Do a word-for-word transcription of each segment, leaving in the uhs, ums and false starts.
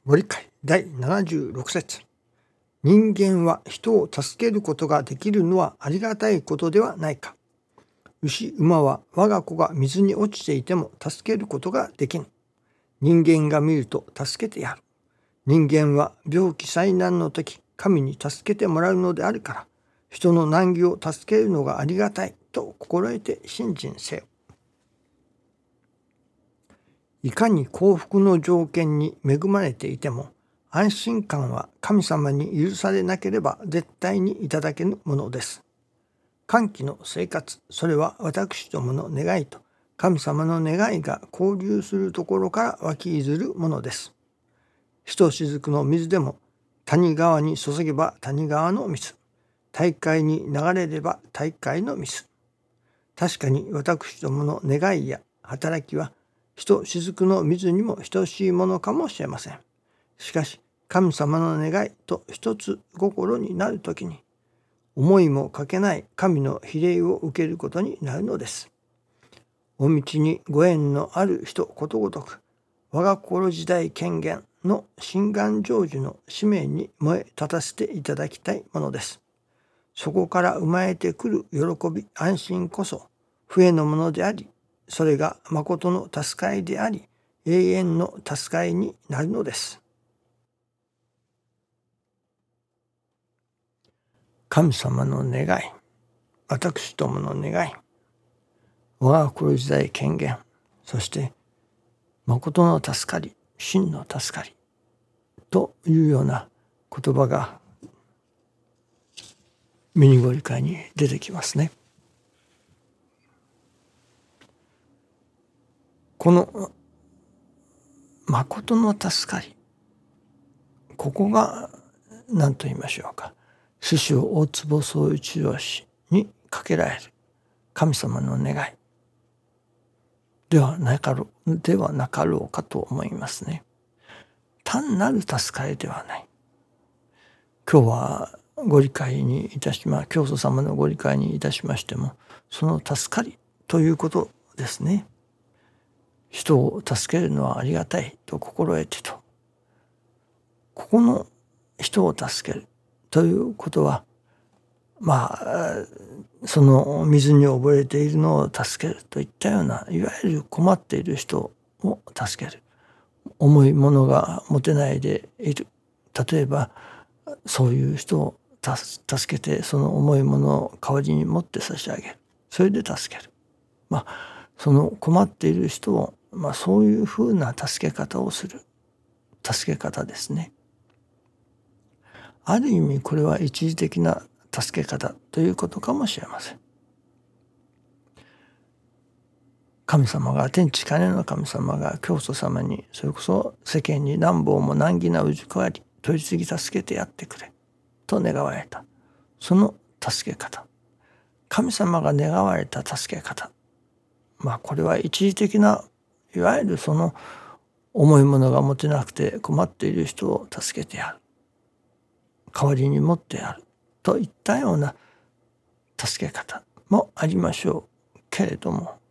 ご理解だいななじゅうろく節。人間は人を助けることができるのはありがたいことではないか。牛、馬は我が子が水に落ちていても助けることができぬ。人間が見ると助けてやる。人間は病気災難の時、神に助けてもらうのであるから、人の難儀を助けるのがありがたいと心得て信心せよ。いかに幸福の条件に恵まれていても、安心感は神様に許されなければ絶対にいただけぬものです。歓喜の生活、それは私どもの願いと神様の願いが交流するところから湧き出るものです。ひとしずくの水でも谷川に注げば谷川の水、大海に流れれば大海の水。確かに私どもの願いや働きはひとしずくの水にも等しいものかもしれません。しかし神様の願いと一つ心になるときに、思いもかけない神の比例を受けることになるのです。お道にご縁のある人ことごとく、我が心時代権限の心願成就の使命に燃え立たせていただきたいものです。そこから生まれてくる喜び、安心こそ不へのものであり、それが誠の助かりであり、永遠の助かりになるのです。神様の願い、私どもの願い、我が心時代権限、そして誠の助かり、真の助かりというような言葉がミニご理解に出てきますね。この誠の助かり、ここが何と言いましょうか、師匠大坪宗一郎氏にかけられる神様の願いではなかろう、ではなかろうかと思いますね。単なる助かりではない。今日はご理解にいたしま、教祖様のご理解にいたしましても、その助かりということですね。人を助けるのはありがたいと心得てと。ここの人を助けるということは、まあその水に溺れているのを助けるといったような、いわゆる困っている人を助ける。重いものが持てないでいる。例えばそういう人を助けて、その重いものを代わりに持って差し上げる。それで助ける。まあその困っている人を、まあ、そういうふうな助け方をする助け方ですね。ある意味これは一時的な助け方ということかもしれません。神様が、天地金の神様が教祖様に、それこそ世間に何方も難儀なうじくわり取り次ぎ助けてやってくれと願われた、その助け方、神様が願われた助け方、まあこれは一時的な、いわゆるその重いものが持てなくて困っている人を助けてやる、代わりに持ってやるといったような助け方もありましょうけれども、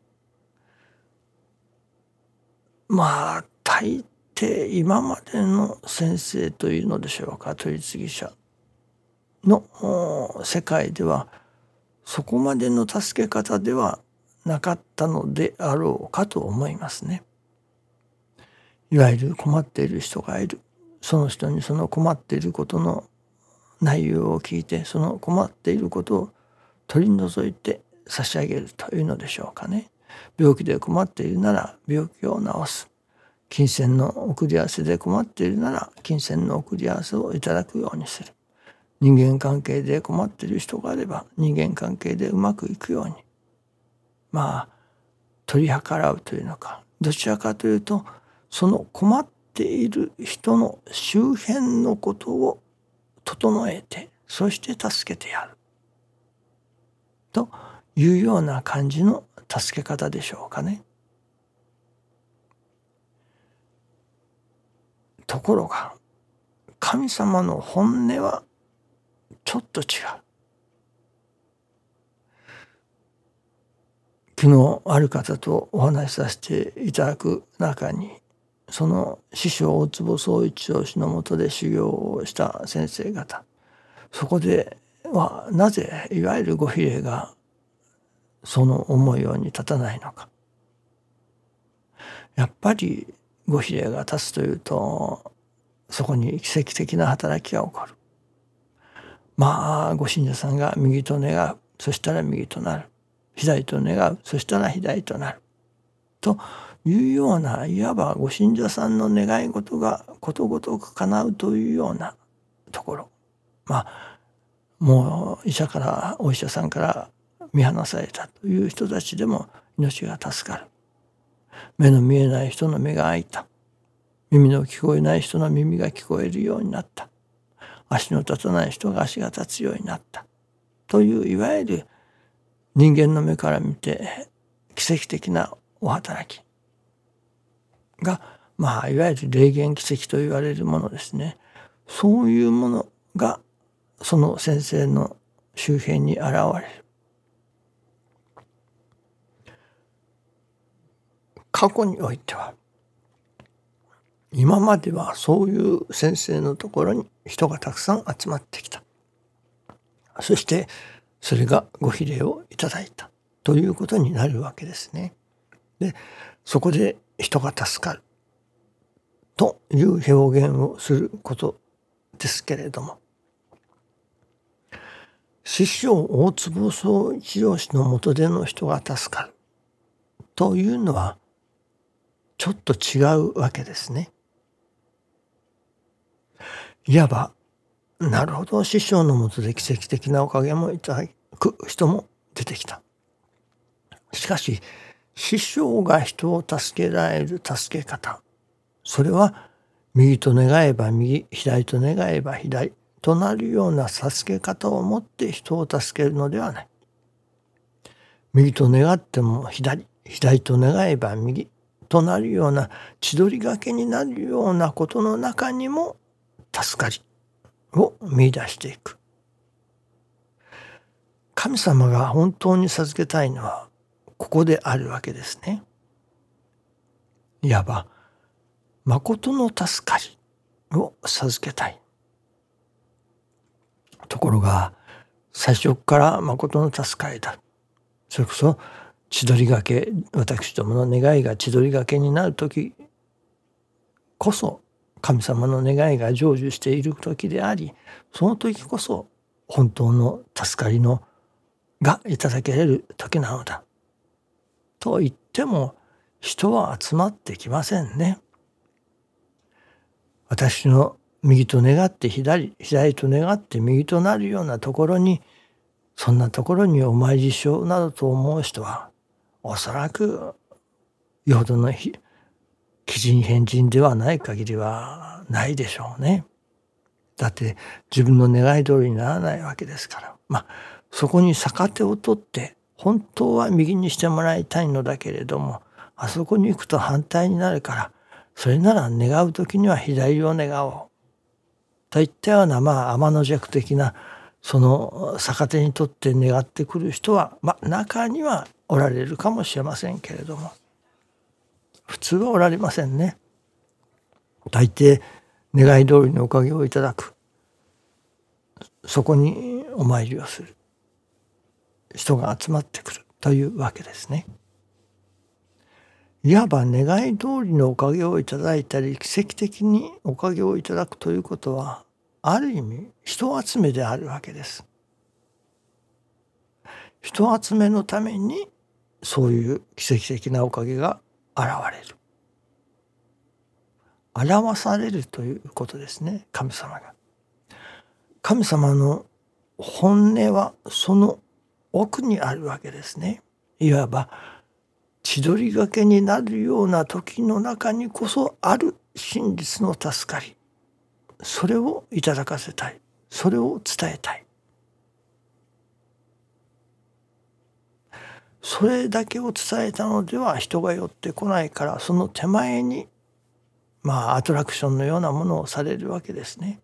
まあ大抵今までの先生というのでしょうか、取り次ぎ者の世界ではそこまでの助け方ではなかったのであろうかと思いますね。いわゆる困っている人がいる。その人にその困っていることの内容を聞いて、その困っていることを取り除いて差し上げるというのでしょうかね。病気で困っているなら病気を治す。金銭の送り合わせで困っているなら金銭の送り合わせをいただくようにする。人間関係で困っている人があれば人間関係でうまくいくように、まあ取り計らうというのか、どちらかというとその困っている人の周辺のことを整えて、そして助けてやるというような感じの助け方でしょうかね。ところが神様の本音はちょっと違う。昨日ある方とお話しさせていただく中に、 その師匠大坪宗一郎氏のもとで修行をした先生方、そこではなぜいわゆるご比例がその思うように立たないのか。やっぱりご比例が立つというと、そこに奇跡的な働きが起こる。まあご信者さんが右と願う、そしたら右となる。左と願う、そしたら左となる。というような、いわばご信者さんの願い事がことごとく叶うというようなところ。まあもう医者からお医者さんから見放されたという人たちでも命が助かる。目の見えない人の目が開いた。耳の聞こえない人の耳が聞こえるようになった。足の立たない人が足が立つようになった。といういわゆる人間の目から見て奇跡的なお働きが、まあいわゆる霊言奇跡と言われるものですね。そういうものがその先生の周辺に現れる。過去においては、今まではそういう先生のところに人がたくさん集まってきた。そしてそれがご比例をいただいたということになるわけですね。で、そこで人が助かるという表現をすることですけれども、師匠大坪宗一郎氏のもとでの人が助かるというのはちょっと違うわけですね。いわば、なるほど、師匠のもとで奇跡的なおかげもいただく人も出てきた。しかし師匠が人を助けられる助け方、それは右と願えば右、左と願えば左となるような助け方を持って人を助けるのではない。右と願っても左、左と願えば右となるような千鳥がけになるようなことの中にも助かりを見出していく。神様が本当に授けたいのはここであるわけですね。いわば誠の助かりを授けたい。ところが最初から誠の助かりだ。それこそ千鳥がけ、私どもの願いが千鳥がけになるときこそ神様の願いが成就している時であり、その時こそ本当の助かりのがいただける時なのだと言っても人は集まってきませんね。私の右と願って左、左と願って右となるようなところに、そんなところにお参りしようなどと思う人はおそらくよほどの鬼人変人ではない限りはないでしょうね。だって自分の願い通りにならないわけですから。まあそこに逆手を取って本当は右にしてもらいたいのだけれども、あそこに行くと反対になるから、それなら願う時には左を願おうといったような、まあ天の弱的なその逆手にとって願ってくる人は、まあ中にはおられるかもしれませんけれども、普通はおられませんね。大抵願い通りのおかげをいただく、そこにお参りをする人が集まってくるというわけですね。いわば願い通りのおかげをいただいたり、奇跡的におかげをいただくということは、ある意味人集めであるわけです。人集めのためにそういう奇跡的なおかげが現れる。表されるということですね、神様が。神様の本音はその奥にあるわけですね。いわば千鳥がけになるような時の中にこそある真実の助かり、それをいただかせたい、それを伝えたい。それだけを伝えたのでは人が寄ってこないから、その手前にまあアトラクションのようなものをされるわけですね。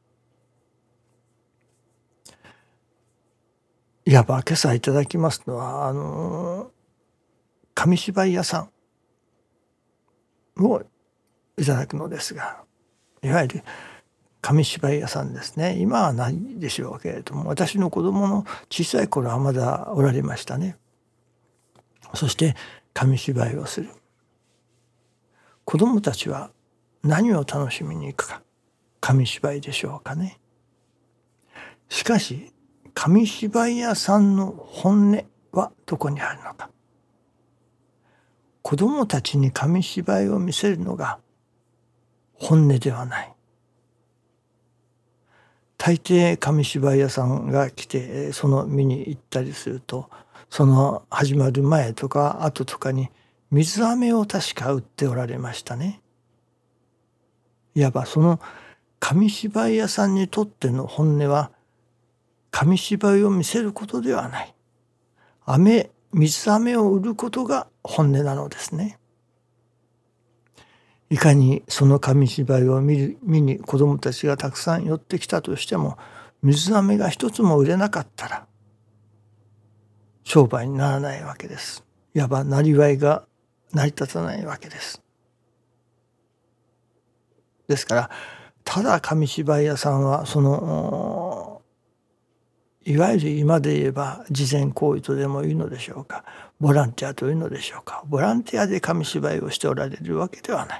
いわば今朝いただきますのは、あの紙芝居屋さんをいただくのですが、いわゆる紙芝居屋さんですね。今はないでしょうけれども、私の子供の小さい頃はまだおられましたね。そして紙芝居をする。子供たちは何を楽しみに行くか、紙芝居でしょうかね。しかし紙芝居屋さんの本音はどこにあるのか。子供たちに紙芝居を見せるのが本音ではない。大抵紙芝居屋さんが来てその見に行ったりすると、その始まる前とか後とかに水飴を確か売っておられましたね。いわばその紙芝居屋さんにとっての本音は紙芝居を見せることではない。飴、水飴を売ることが本音なのですね。いかにその紙芝居を見る見に子どもたちがたくさん寄ってきたとしても、水飴が一つも売れなかったら商売にならないわけです。いわばなりわいが成り立たないわけです。ですからただ紙芝居屋さんはそのいわゆる今で言えば慈善行為とでも言うのでしょうか、ボランティアというのでしょうか、ボランティアで紙芝居をしておられるわけではない。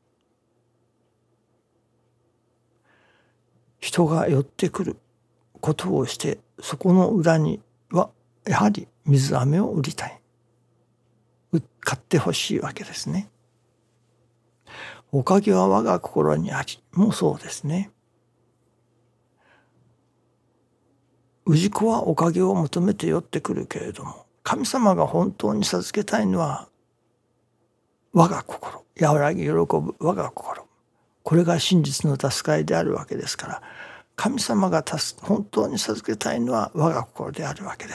人が寄ってくることをして、そこの裏にはやはり水飴を売りたい、買ってほしいわけですね。おかげは我が心にありもそうですね。氏子はおかげを求めて寄ってくるけれども、神様が本当に授けたいのは我が心、和らぎ喜ぶ我が心、これが真実の助かりであるわけですから、神様が本当に授けたいのは我が心であるわけです。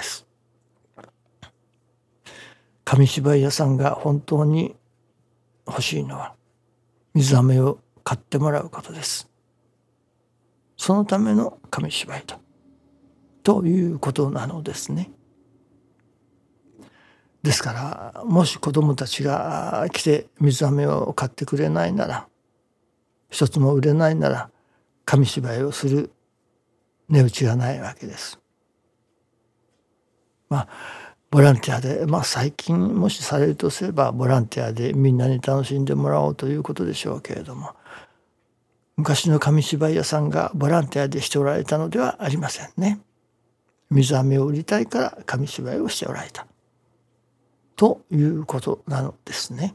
紙芝居屋さんが本当に欲しいのは水飴を買ってもらうことです。そのための紙芝居だということなのですね。ですからもし子どもたちが来て水飴を買ってくれないなら、一つも売れないなら、紙芝居をする値打ちがないわけです。まあボランティアで、まあ最近もしされるとすればボランティアでみんなに楽しんでもらおうということでしょうけれども、昔の紙芝居屋さんがボランティアでしておられたのではありませんね。水飴を売りたいから紙芝居をしておられたということなのですね。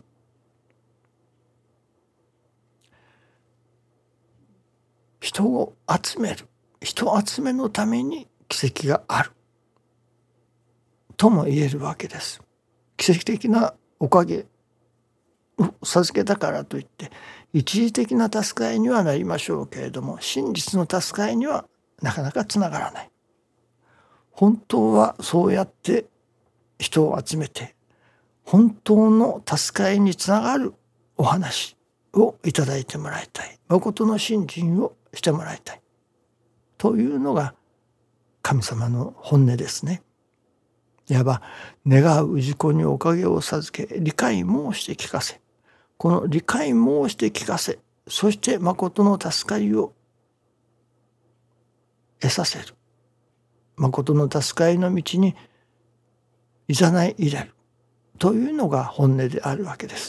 人を集める、人集めのために奇跡があるとも言えるわけです。奇跡的なおかげを授けたからといって一時的な助かりにはなりましょうけれども、真実の助かりにはなかなかつながらない。本当はそうやって人を集めて本当の助かりにつながるお話をいただいてもらいたい、誠の信心をしてもらいたいというのが神様の本音ですね。いわば願う氏子におかげを授け、理解申して聞かせ、この理解申して聞かせ、そして誠の助かりを得させる、誠の助かりの道にいざない入れるというのが本音であるわけです。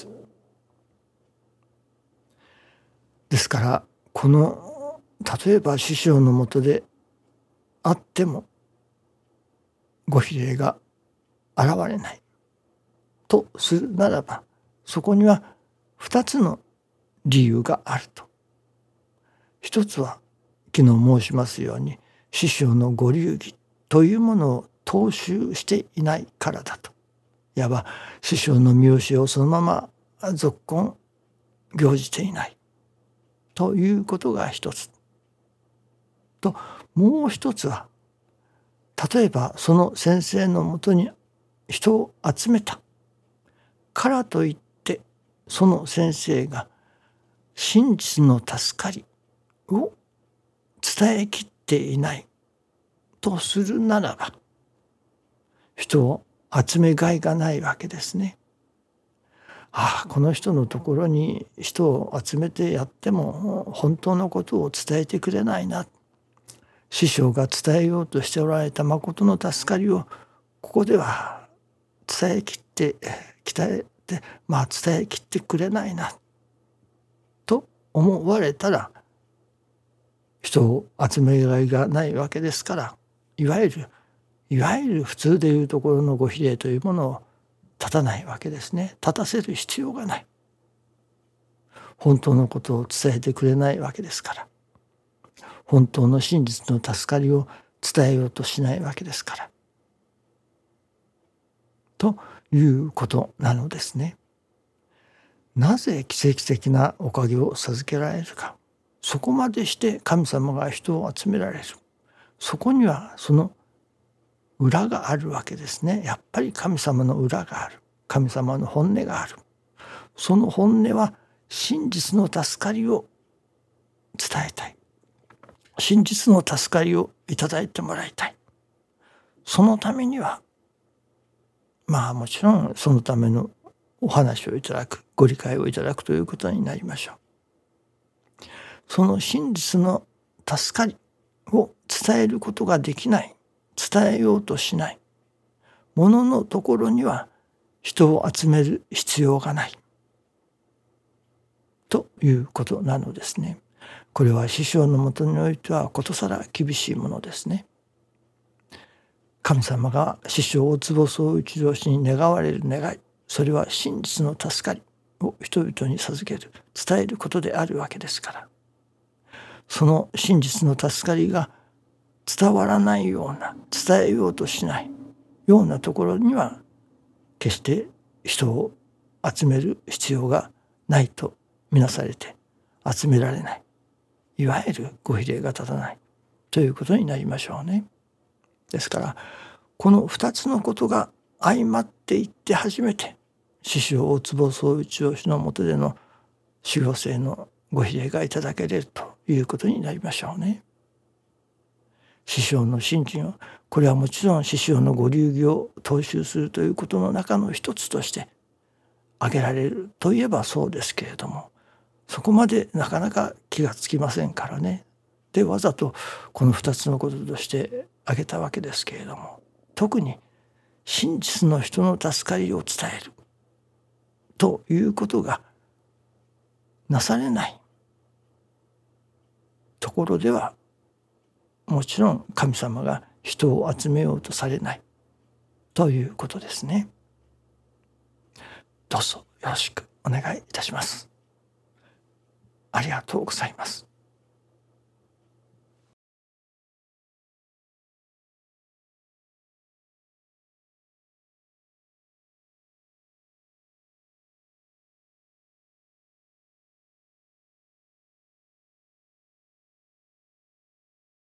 ですからこの例えば師匠のもとであってもご比例が現れないとするならば、そこには二つの理由があると。一つは昨日申しますように師匠のご流儀というものを踏襲していないからだと。いわば師匠の見教えをそのまま続今行じていないということが一つと、もう一つは例えばその先生のもとに人を集めたからといってその先生が真実の助かりを伝えきっていないとするならば、人を集めがいがないわけですね。 ああこの人のところに人を集めてやっても本当のことを伝えてくれないな、師匠が伝えようとしておられた誠の助かりをここでは伝えきって伝えてまあ伝えきってくれないなと思われたら、人を集めがいがないわけですから、いわゆるいわゆる普通でいうところのご比例というものを立たないわけですね。立たせる必要がない。本当のことを伝えてくれないわけですから、本当の真実の助かりを伝えようとしないわけですから、ということなのですね。なぜ奇跡的なおかげを授けられるか。そこまでして神様が人を集められる。そこにはその裏があるわけですね。やっぱり神様の裏がある。神様の本音がある。その本音は真実の助かりを伝えたい。真実の助かりをいただいてもらいたい。そのためにはまあもちろんそのためのお話をいただく、ご理解をいただくということになりましょう。その真実の助かりを伝えることができない、伝えようとしないもののところには人を集める必要がないということなのですね。これは師匠のもとにおいてはことさら厳しいものですね。神様が師匠大坪宗一郎氏に願われる願い、それは真実の助かりを人々に授ける、伝えることであるわけですから、その真実の助かりが伝わらないような、伝えようとしないようなところには決して人を集める必要がないとみなされて、集められない、いわゆるご比例が立たないということになりましょうね。ですからこの二つのことが相まっていって初めて師匠大坪宗一郎氏の下での修行生のご比例がいただけれるということになりましょうね。師匠の信心を、これはもちろん師匠のご流儀を踏襲するということの中の一つとして挙げられるといえばそうですけれども、そこまでなかなか気がつきませんからね。でわざとこの二つのこととして挙げたわけですけれども、特に真実の人の助かりを伝えるということがなされないところでは、もちろん神様が人を集めようとされないということですね。どうぞよろしくお願いいたします。ありがとうございます。